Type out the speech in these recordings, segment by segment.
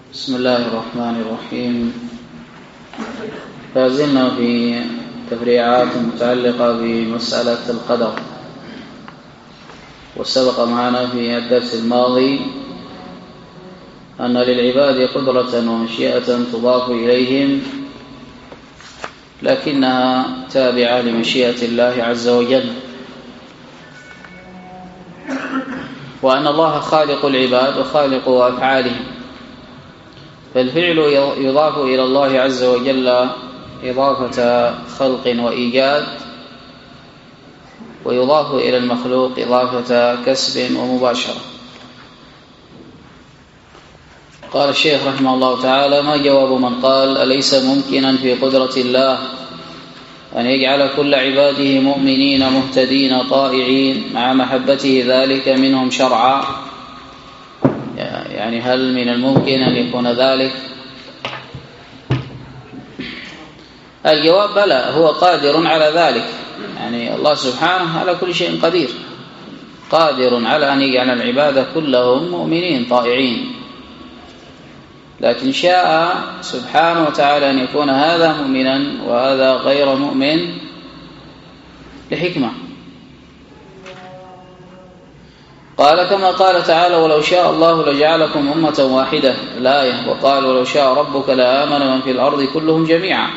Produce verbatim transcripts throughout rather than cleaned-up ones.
بسم الله الرحمن الرحيم. لازلنا في تفريعات متعلقة بمسألة القدر، وسبق معنا في الدرس الماضي أن للعباد قدرة ومشيئة تضاف إليهم، لكنها تابعة لمشيئة الله عز وجل، وأن الله خالق العباد وخالق أفعالهم، فالفعل يضاف إلى الله عز وجل إضافة خلق وإيجاد، ويضاف إلى المخلوق إضافة كسب ومباشرة. قال الشيخ رحمه الله تعالى: ما جواب من قال أليس ممكنا في قدرة الله أن يجعل كل عباده مؤمنين مهتدين طائعين مع محبته ذلك منهم شرعا؟ يعني هل من الممكن أن يكون ذلك؟ الجواب بلى، هو قادر على ذلك. يعني الله سبحانه على كل شيء قدير، قادر على أن يجعل العباد كلهم مؤمنين طائعين، لكن شاء سبحانه وتعالى أن يكون هذا مؤمنا وهذا غير مؤمن لحكمة. قال كما قال تعالى: ولو شاء الله لجعلكم أمة واحدة، الآية. وقال: ولو شاء ربك لآمن من في الأرض كلهم جميعا،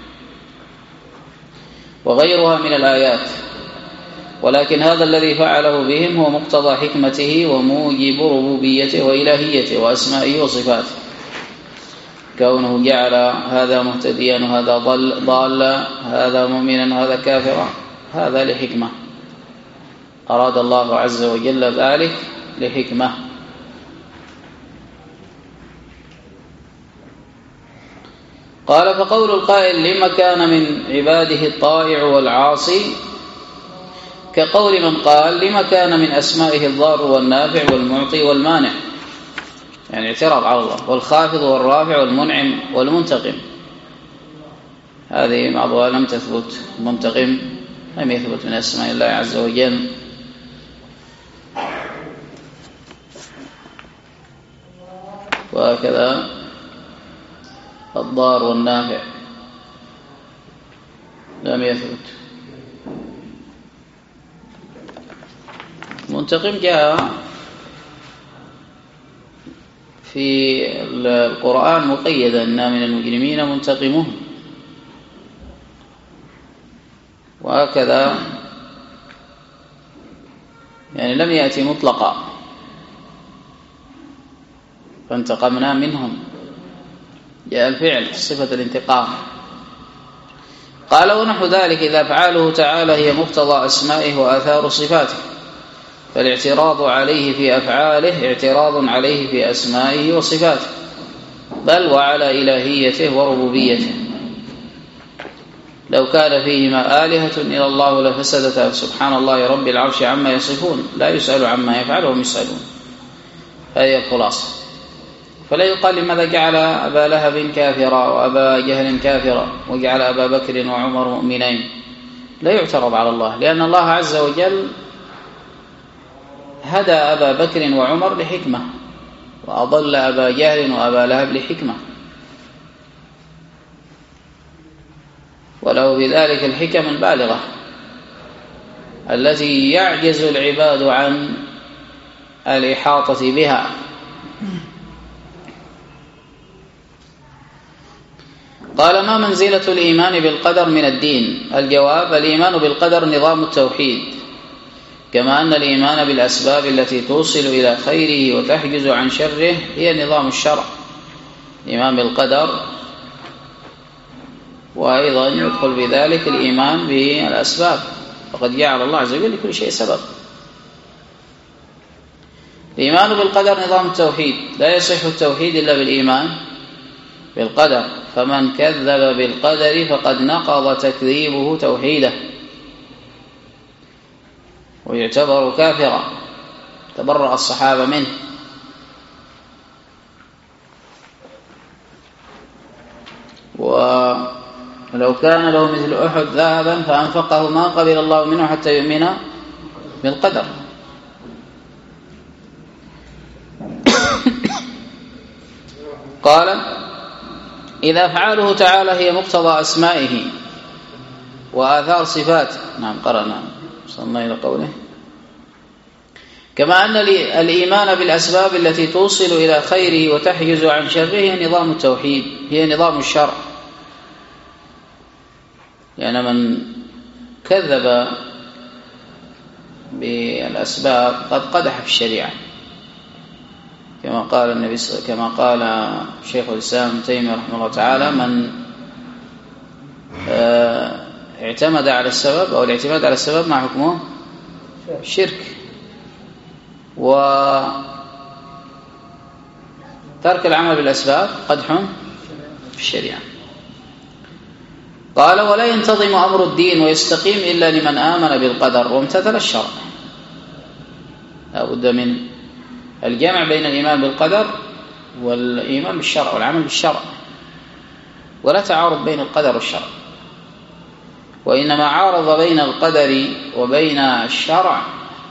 وغيرها من الآيات. ولكن هذا الذي فعله بهم هو مقتضى حكمته وموجب ربوبيته وإلهيته وأسمائه وصفاته، كونه جعل هذا مهتديا وهذا ضالا، هذا مؤمنا وهذا كافرا، هذا لحكمة، أراد الله عز وجل ذلك لحكمة. قال: فقول القائل لما كان من عباده الطائع والعاصي كقول من قال لما كان من أسمائه الضار والنافع والمعطي والمانع، يعني اعتراض على الله، والخافض والرافع والمنعم والمنتقم. هذه بعضها لم تثبت، المنتقم لم يثبت من أسماء الله عز وجل. وهكذا الضار والنافع لم يثبت. المنتقم جاء في القرآن مقيدا: إنا من المجرمين منتقمون. وهكذا يعني لم يأتي مطلقا، فانتقمنا منهم، جاء الفعل صفة الانتقام. قال: ونحو ذلك إذا أفعاله تعالى هي مقتضى أسمائه وآثار صفاته، فالاعتراض عليه في أفعاله اعتراض عليه في أسمائه وصفاته، بل وعلى إلهيته وربوبيته. لو كان فيهما آلهة إلا الله لفسدتا، سبحان الله رب العرش عما يصفون، لا يسأل عما يفعل وهم يسألون. هذه الخلاصة. فلا يقال لماذا جعل أبا لهب كافرا وأبا جهل كافرا وجعل أبا بكر وعمر مؤمنين، لا يعترض على الله، لأن الله عز وجل هدى أبا بكر وعمر لحكمة، وأضل أبا جهل وأبا لهب لحكمة، وله بذلك الحكم البالغة التي يعجز العباد عن الإحاطة بها. قال: ما منزلة الإيمان بالقدر من الدين؟ الجواب: الإيمان بالقدر نظام التوحيد، كما أن الإيمان بالأسباب التي توصل إلى خيره وتحجز عن شره هي نظام الشرع. الإيمان بالقدر، وأيضا يدخل بذلك الإيمان بالأسباب، فقد جعل الله عز وجل لكل شيء سبب. الإيمان بالقدر نظام التوحيد، لا يصح التوحيد إلا بالإيمان بالقدر، فمن كذب بالقدر فقد نقض تكذيبه توحيده، ويعتبر كافرا، تبرأ الصحابة منه. ولو كان له مثل أحد ذهبا فأنفقه ما قبل الله منه حتى يؤمن بالقدر. قال إذا أفعاله تعالى هي مقتضى أسمائه وآثار صفاته. نعم قرأنا وصلنا إلى قوله كما أن الإيمان بالأسباب التي توصل إلى خيره وتحجز عن شره هي نظام التوحيد، هي نظام الشرع. يعني من كذب بالأسباب قد قدح في الشريعة، كما قال النبي كما قال شيخ الإسلام ابن تيمية رحمه الله تعالى: من اعتمد على السبب أو الاعتماد على السبب مع حكمه شرك، وترك العمل بالأسباب قدح في الشريعة. قال: ولا ينتظم أمر الدين ويستقيم إلا لمن آمن بالقدر وامتثل الشرع. لا بد من الجمع بين الإيمان بالقدر والإيمان بالشرع والعمل بالشرع، ولا تعارض بين القدر والشرع، وإنما عارض بين القدر وبين الشرع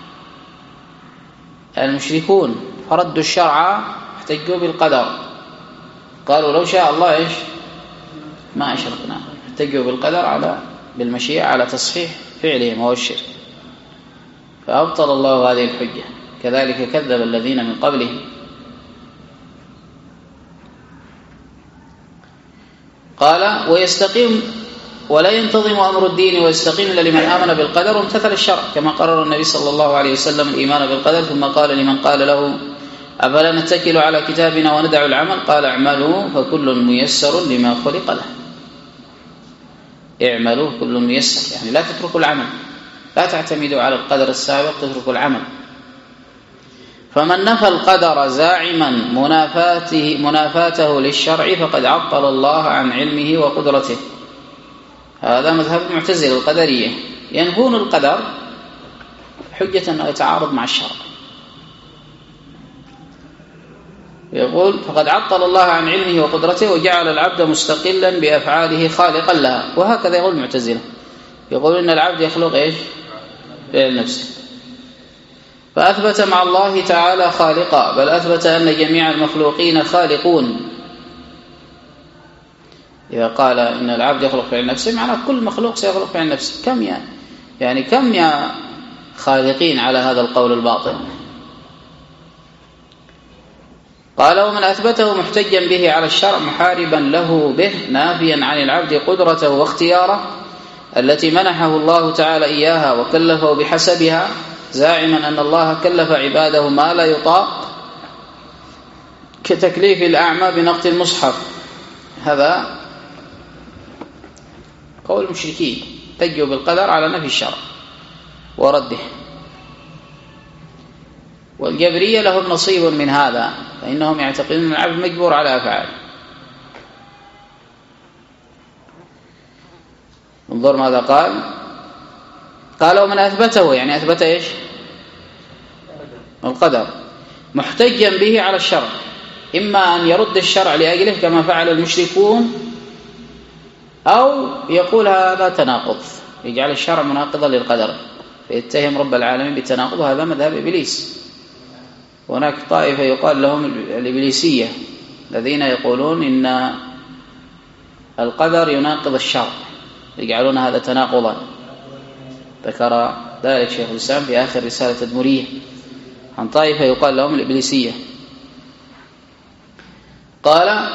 المشركون، فردوا الشرع احتجوا بالقدر، قالوا لو شاء الله إيش ما أشركنا، احتجوا بالقدر على بالمشيئة على تصحيح فعلهم وهو الشرك، فأبطل الله هذه الحجة. كذلك كذب الذين من قبلهم. قال: ويستقيم ولا ينتظم أمر الدين ويستقيم إلا لمن آمن بالقدر وامتثل الشرع، كما قرر النبي صلى الله عليه وسلم الإيمان بالقدر، ثم قال لمن قال له: أفلا نتكل على كتابنا وندع العمل؟ قال: اعملوا فكل ميسر لما خلق له. اعملوا كل ميسر، يعني لا تتركوا العمل، لا تعتمدوا على القدر السابق، تتركوا العمل. فمن نفى القدر زاعما منافاته, منافاته للشرع فقد عطل الله عن علمه وقدرته. هذا مذهب المعتزلة القدرية، ينفون القدر حجة أنه يتعارض مع الشرع. يقول: فقد عطل الله عن علمه وقدرته وجعل العبد مستقلا بأفعاله خالقا لها. وهكذا يقول المعتزلة، يقول إن العبد يخلق إيش؟ فعل نفسه. فأثبت مع الله تعالى خالقا، بل أثبت أن جميع المخلوقين خالقون. إذا قال إن العبد يخلق فعل نفسه، معناه كل مخلوق سيخلق فعل نفسه. كم يا يعني كم يا خالقين على هذا القول الباطل. قال: ومن أثبته محتجا به على الشرع محاربا له به نافيا عن العبد قدرته واختياره التي منحه الله تعالى إياها وكلفه بحسبها، زاعما أن الله كلف عباده ما لا يطاق كتكليف الأعمى بنقط المصحف. هذا قول المشركين، تجوا بالقدر على نفي الشرع ورده. والجبرية لهم نصيب من هذا، فإنهم يعتقدون أن العبد مجبور على أفعاله. انظر ماذا قال. قال: ومن أثبته، يعني أثبت إيش؟ القدر، محتجا به على الشرع، إما أن يرد الشرع لأجله كما فعل المشركون، أو يقول هذا تناقض، يجعل الشرع مناقضا للقدر فيتهم رب العالمين بالتناقض. هذا مذهب إبليس. هناك طائفة يقال لهم الإبليسية، الذين يقولون إن القدر يناقض الشرع، يجعلون هذا تناقضا. ذكر ذلك شيخ الإسلام في آخر رسالة تدمرية عن طائفة يقال لهم الإبليسية. قال: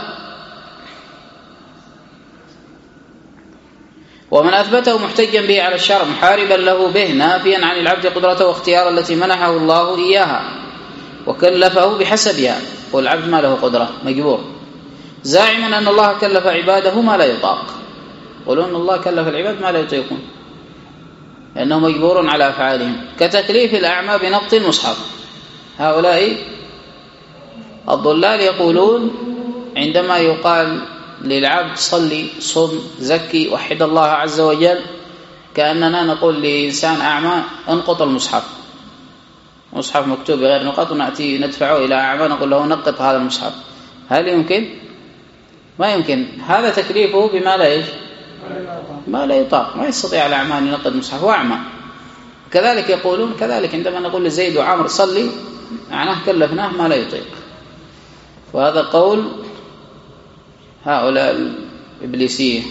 ومن أثبته محتجا به على الشرع محاربا له به نافيا عن العبد قدرته واختيار التي منحه الله إياها وكلفه بحسبها، والعبد ما له قدرة مجبور، زاعما أن الله كلف عباده ما لا يطاق. يقولون أن الله كلف العباد ما لا يطيقون لأنه مجبور على أفعالهم، كتكليف الأعمى بنقط المصحف. هؤلاء الضلال يقولون عندما يقال للعبد صلي صم زكي وحد الله عز وجل، كأننا نقول لإنسان أعمى انقط المصحف، مصحف مكتوب بغير نقط، ونأتي ندفعه إلى أعمى نقول له نقط هذا المصحف. هل يمكن؟ ما يمكن. هذا تكليفه بما لا يجب، ما لا يطاق، ما يستطيع الأعمى أن ينقض المصحف وأعمى. كذلك يقولون كذلك عندما نقول لزيد وعمر صلي، معناه كلفناه ما لا يطيق. وهذا قول هؤلاء الإبليسية.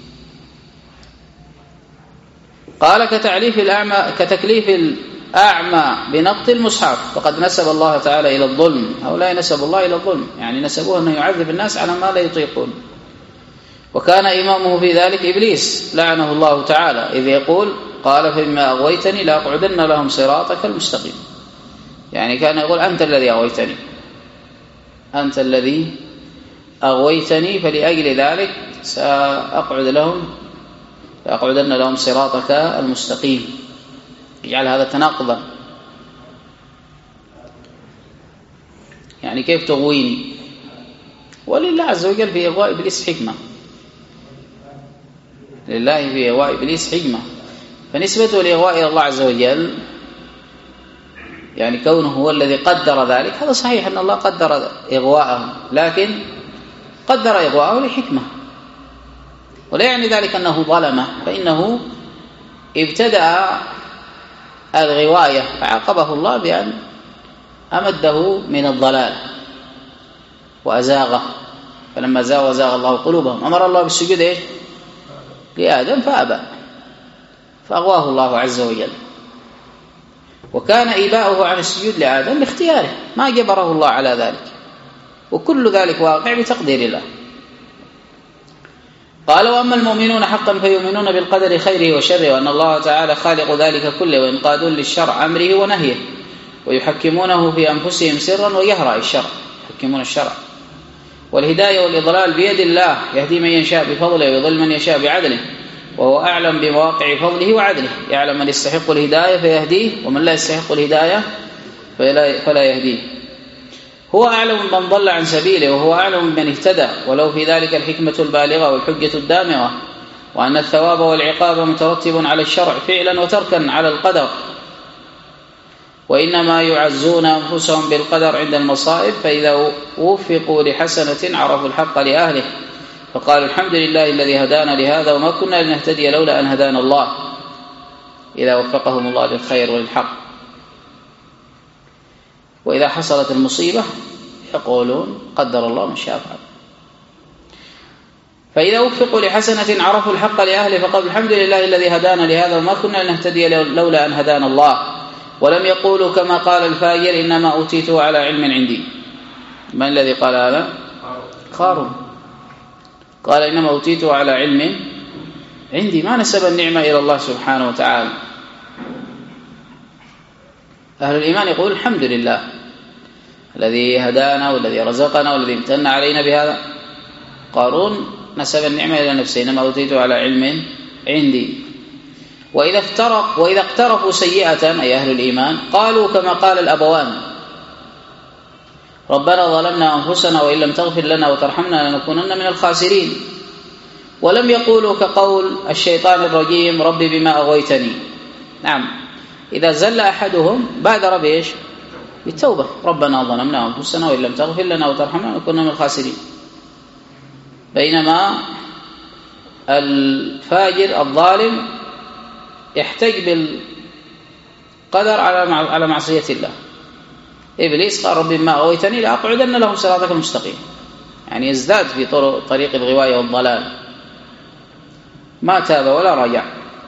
قال كتعليف الأعمى كتكليف الأعمى بنقط المصحف فقد نسب الله تعالى إلى الظلم. هؤلاء نسب الله إلى الظلم، يعني نسبوه أنه يعذب الناس على ما لا يطيقون. وكان إمامه في ذلك إبليس لعنه الله تعالى، إذ يقول قال فبما أغويتني لأقعدن لهم صراطك المستقيم، يعني كان يقول أنت الذي أغويتني أنت الذي أغويتني فلأجل ذلك سأقعد لهم لأقعدن لهم صراطك المستقيم. يجعل هذا تناقضا، يعني كيف تغويني؟ ولله عز وجل في إغواء إبليس حكمة، لله في إغواء إبليس حكمة، فنسبته لإغواء إلى الله عز وجل يعني كونه هو الذي قدر ذلك، هذا صحيح أن الله قدر إغواءه، لكن قدر إغواءه لحكمة، ولا يعني ذلك أنه ظلمه، فإنه ابتدأ الغواية فعاقبه الله بأن أمده من الضلال وأزاغه، فلما زاغ زاغ الله قلوبهم. أمر الله بالسجود إيه؟ لآدم فأبى فأغواه الله عز وجل، وكان إباؤه عن السجود لآدم لاختياره، ما جبره الله على ذلك، وكل ذلك واقع بتقدير الله. قال وأما المؤمنون حقا فيؤمنون بالقدر خيره وشره، وأن الله تعالى خالق ذلك كله، وينقادون للشرع أمره ونهيه، ويحكمونه في أنفسهم سرا وجهرا، الشرع يحكمون الشرع. والهداية والإضلال بيد الله، يهدي من يشاء بفضله ويضل من يشاء بعدله، وهو أعلم بمواقع فضله وعدله، يعلم من يستحق الهداية فيهديه، ومن لا يستحق الهداية فلا يهديه. هو أعلم من ضل عن سبيله، وهو أعلم من اهتدى، ولو في ذلك الحكمة البالغة والحجة الدامغة، وأن الثواب والعقاب مترتب على الشرع فعلا وتركا على القدر، وإنما يعزون أنفسهم بالقدر عند المصائب، فإذا وفقوا لحسنة عرفوا الحق لأهله فقالوا الحمد لله الذي هدانا لهذا وما كنا لنهتدي لولا أن هدانا الله، إذا وفقهم الله للخير وللحق. وإذا حصلت المصيبة يقولون قدر الله ما شاء فعل. فإذا وفقوا لحسنة عرفوا الحق لأهله فقالوا الحمد لله الذي هدانا لهذا وما كنا لنهتدي لولا أن هدانا الله، ولم يقولوا كما قال الفاجر إنما أوتيته على علم عندي. من الذي قال هذا؟ قارون قال إنما أوتيته على علم عندي، ما نسب النعمة إلى الله سبحانه وتعالى. أهل الإيمان يقول الحمد لله الذي هدانا والذي رزقنا والذي امتن علينا بهذا. قارون نسب النعمة إلى نفسه، إنما أوتيته على علم عندي. وإذا افترق وإذا اقترفوا سيئة أي أهل الإيمان قالوا كما قال الأبوان ربنا ظلمنا أنفسنا وإن لم تغفر لنا وترحمنا لنكونن من الخاسرين، ولم يقولوا كقول الشيطان الرجيم ربي بما أغويتني. نعم، إذا زل أحدهم بادر بإيش؟ بالتوبة، ربنا ظلمنا أنفسنا وإن لم تغفر لنا وترحمنا لنكونن من الخاسرين. بينما الفاجر الظالم يحتج بالقدر على على معصية الله. إبليس قال رب ما أغويتني لأقعدن لهم صراطك المستقيم، يعني يزداد في طريق الغواية والضلال، ما تاب ولا رجع.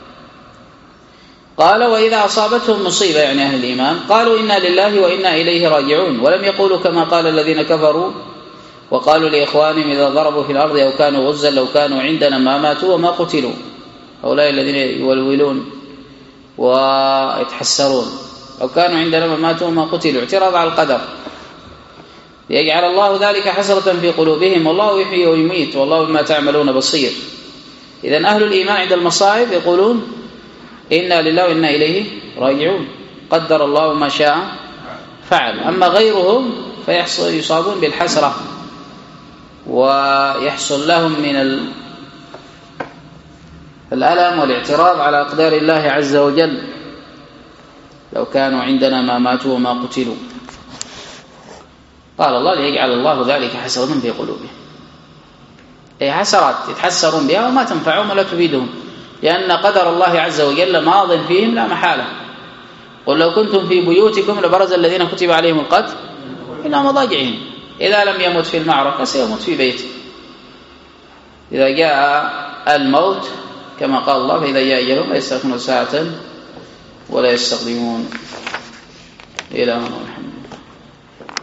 قال وإذا أصابتهم مصيبة يعني أهل الإيمان قالوا إنا لله وإنا إليه راجعون، ولم يقولوا كما قال الذين كفروا وقالوا لإخوانهم إذا ضربوا في الأرض أو كانوا غزا لو كانوا عندنا ما ماتوا وما قتلوا. هؤلاء الذين يولولون ويتحسرون لو كانوا عندنا ما ماتوا وما قتلوا، اعتراض على القدر، ليجعل الله ذلك حسرة في قلوبهم، والله يحيي ويميت والله بما تعملون بصير. إذن أهل الإيمان عند المصائب يقولون إنا لله وإنا إليه راجعون، قدر الله ما شاء فعل. أما غيرهم فيحصل يصابون بالحسرة ويحصل لهم من الألم والاعتراض على أقدار الله عز وجل، لو كانوا عندنا ما ماتوا وما قتلوا. قال الله ليجعل الله ذلك حسرة في قلوبهم، أي حسرات يتحسرون بها وما تنفعهم ولا تفيدهم، لأن قدر الله عز وجل ماض فيهم لا محالة. قل لو كنتم في بيوتكم لبرز الذين كتب عليهم القتل إلى مضاجعهم، إذا لم يمت في المعركة سيموت في بيته. إذا جاء الموت كما قال الله فإذا جاء أجلهم لا يستأخرون ساعة ولا يستقدمون. إلى هنا.